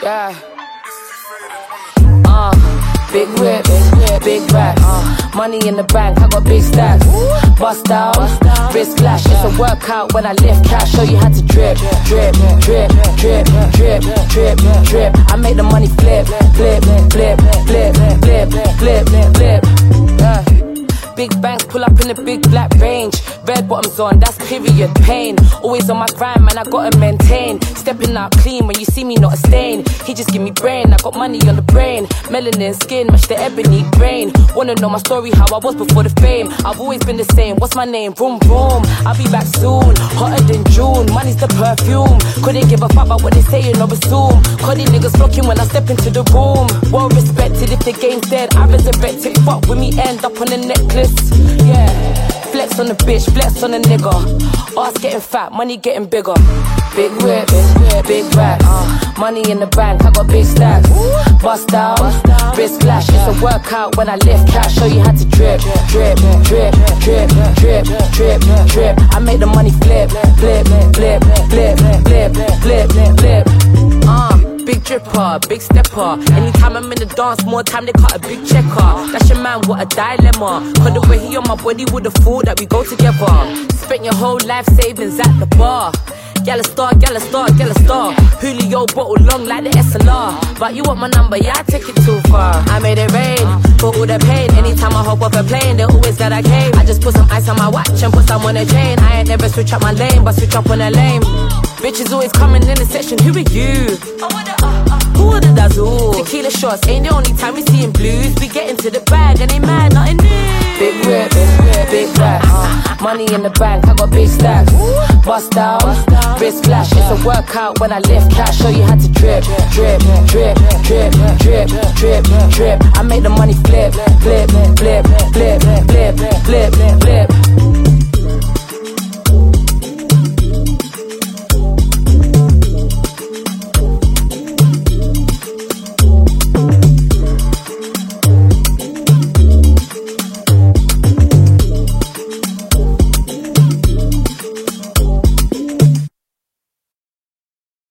Yeah. Big whip, big racks, money in the bank, I got big stacks. Bust down, wrist flash, it's a workout when I lift cash. Show you how to drip, drip, drip, drip, drip, drip, drip. I make the money flip, flip, flip, flip, flip, flip, flip. Big banks pull up in a big black range. Red bottoms on, that's period pain. Always on my grind, man, I gotta maintain. Stepping out clean when you see me, not a stain. He just give me brain, I got money on the brain. Melanin skin, match the ebony brain. Wanna know my story, how I was before the fame. I've always been the same, what's my name? Vroom, vroom. I'll be back soon, hotter than June. Money's the perfume, couldn't give a fuck about what they saying or assume. Cause these niggas flocking when I step into the room. Well respected, if the game's dead, I resurrect it. Fuck with me, end up on a necklace. Yeah, flex on the bitch, flex on the nigga. Ass getting fat, money getting bigger. Big whip, big racks, money in the bank, I got big stacks. Bust down, wrist flash, it's a workout when I lift cash. Show you how to drip, drip, drip, drip, drip, drip, drip. I make the money flip, flip, flip, flip, flip, flip, flip. Big dripper, big stepper. Anytime I'm in the dance, more time they cut a big checker. That's your man, what a dilemma. Cause the way he on my body would've thought that we go together. Spent your whole life savings at the bar. Gala star, gala star, gala star. Julio bottle long like the SLR. But you want my number, yeah, I take it too far. I made it rain, for all the pain. Anytime I hop off a plane, they always got I came. I just put some ice on my watch and put some on a chain. I ain't never switch up my lane, but switch up on a lane. Bitches always coming in the section, who are you? Who are the dazzle? Tequila shots ain't the only time we seeing blues. We get into the bag and they mad, nothing new. Big whip, big racks, money in the bank, I got big stacks. Bust down, wrist flash, it's a workout when I lift cash. Show you how to drip, drip, drip, drip, drip, drip, drip. I make the money flip, flip, flip, flip,